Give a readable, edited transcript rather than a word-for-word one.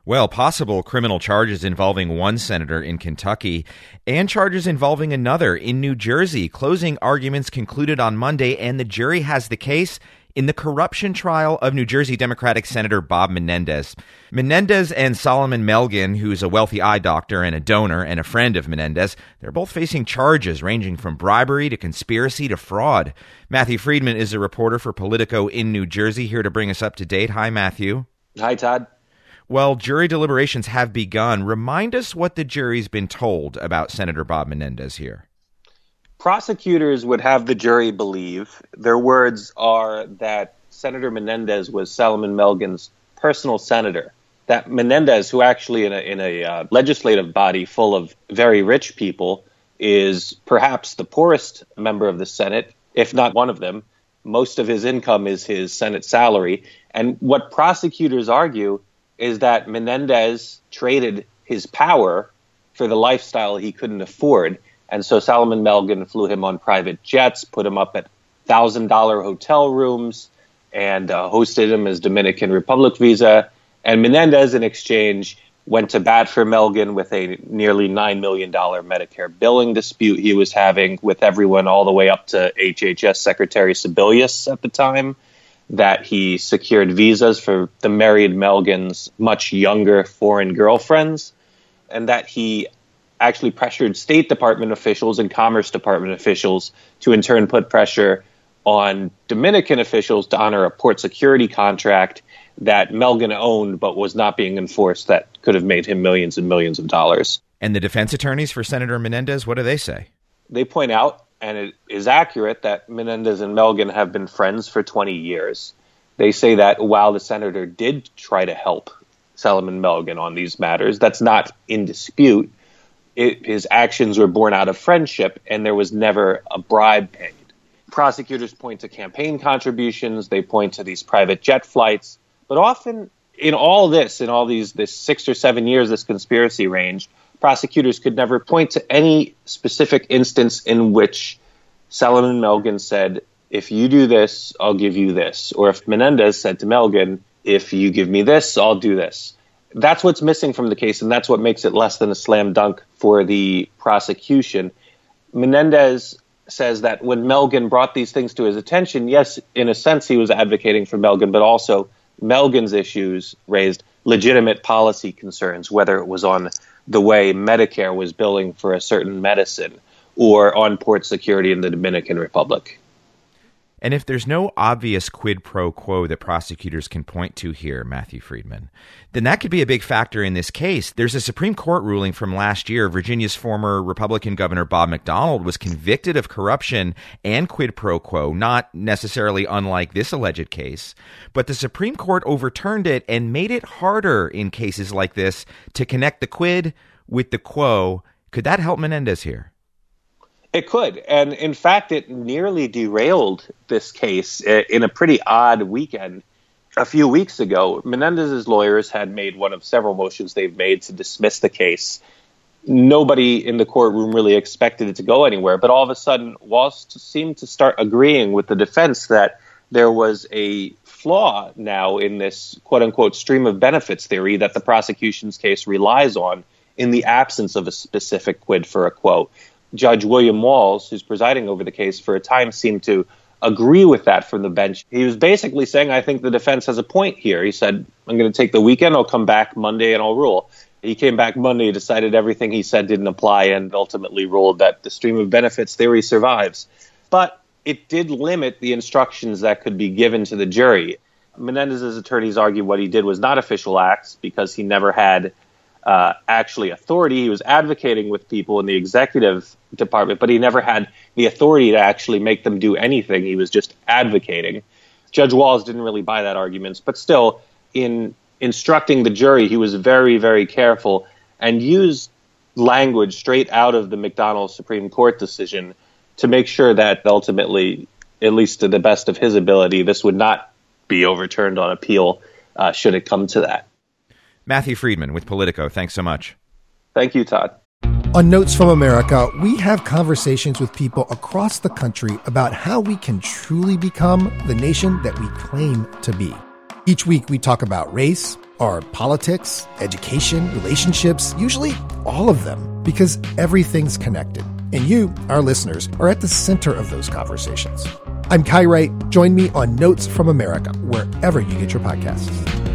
Well, possible criminal charges involving one senator in Kentucky and charges involving another in New Jersey. Closing arguments concluded on Monday, and the jury has the case in the corruption trial of New Jersey Democratic Senator Bob Menendez. Menendez and Solomon Melgen, who's a wealthy eye doctor and a donor and a friend of Menendez, they're both facing charges ranging from bribery to conspiracy to fraud. Matthew Friedman is a reporter for Politico in New Jersey, here to bring us up to date. Hi, Matthew. Hi, Todd. Well, jury deliberations have begun. Remind us what the jury's been told about Senator Bob Menendez here. Prosecutors would have the jury believe, their words are that Senator Menendez was Solomon Melgen's personal senator. That Menendez, who actually in a legislative body full of very rich people, is perhaps the poorest member of the Senate, if not one of them. Most of his income is his Senate salary. And what prosecutors argue is that Menendez traded his power for the lifestyle he couldn't afford. And so Solomon Melgen flew him on private jets, put him up at $1,000 hotel rooms, and hosted him as Dominican Republic visa. And Menendez, in exchange, went to bat for Melgen with a nearly $9 million Medicare billing dispute he was having with everyone all the way up to HHS Secretary Sebelius at the time, that he secured visas for the married Melgen's much younger foreign girlfriends, and that he actually pressured State Department officials and Commerce Department officials to in turn put pressure on Dominican officials to honor a port security contract that Melgen owned but was not being enforced, that could have made him millions and millions of dollars. And the defense attorneys for Senator Menendez, what do they say? They point out, and it is accurate, that Menendez and Melgen have been friends for 20 years. They say that while the senator did try to help Solomon Melgen on these matters, that's not in dispute. His actions were born out of friendship, and there was never a bribe paid. Prosecutors point to campaign contributions. They point to these private jet flights. But often in all this 6 or 7 years, this conspiracy range, prosecutors could never point to any specific instance in which Solomon Melgen said, if you do this, I'll give you this. Or if Menendez said to Melgen, if you give me this, I'll do this. That's what's missing from the case, and that's what makes it less than a slam dunk for the prosecution. Menendez says that when Melgen brought these things to his attention, yes, in a sense he was advocating for Melgen, but also Melgen's issues raised legitimate policy concerns, whether it was on the way Medicare was billing for a certain medicine or on port security in the Dominican Republic. And if there's no obvious quid pro quo that prosecutors can point to here, Matthew Friedman, then that could be a big factor in this case. There's a Supreme Court ruling from last year. Virginia's former Republican Governor Bob McDonnell was convicted of corruption and quid pro quo, not necessarily unlike this alleged case. But the Supreme Court overturned it and made it harder in cases like this to connect the quid with the quo. Could that help Menendez here? It could. And in fact, it nearly derailed this case in a pretty odd weekend. A few weeks ago, Menendez's lawyers had made one of several motions they've made to dismiss the case. Nobody in the courtroom really expected it to go anywhere. But all of a sudden, Walsh seemed to start agreeing with the defense that there was a flaw now in this quote-unquote stream of benefits theory that the prosecution's case relies on in the absence of a specific quid for a quo. Judge William Walls, who's presiding over the case, for a time seemed to agree with that from the bench. He was basically saying, I think the defense has a point here. He said, I'm going to take the weekend, I'll come back Monday and I'll rule. He came back Monday, decided everything he said didn't apply, and ultimately ruled that the stream of benefits theory survives. But it did limit the instructions that could be given to the jury. Menendez's attorneys argue what he did was not official acts because he never had actually authority. He was advocating with people in the executive department, but he never had the authority to actually make them do anything. He was just advocating. Judge Walls didn't really buy that argument, but still, in instructing the jury, he was very, very careful and used language straight out of the McDonnell Supreme Court decision to make sure that ultimately, at least to the best of his ability, this would not be overturned on appeal should it come to that. Matthew Friedman with Politico. Thanks so much. Thank you, Todd. On Notes from America, we have conversations with people across the country about how we can truly become the nation that we claim to be. Each week, we talk about race, Are politics, education, relationships, usually all of them, because everything's connected. And you, our listeners, are at the center of those conversations. I'm Kai Wright. Join me on Notes from America, wherever you get your podcasts.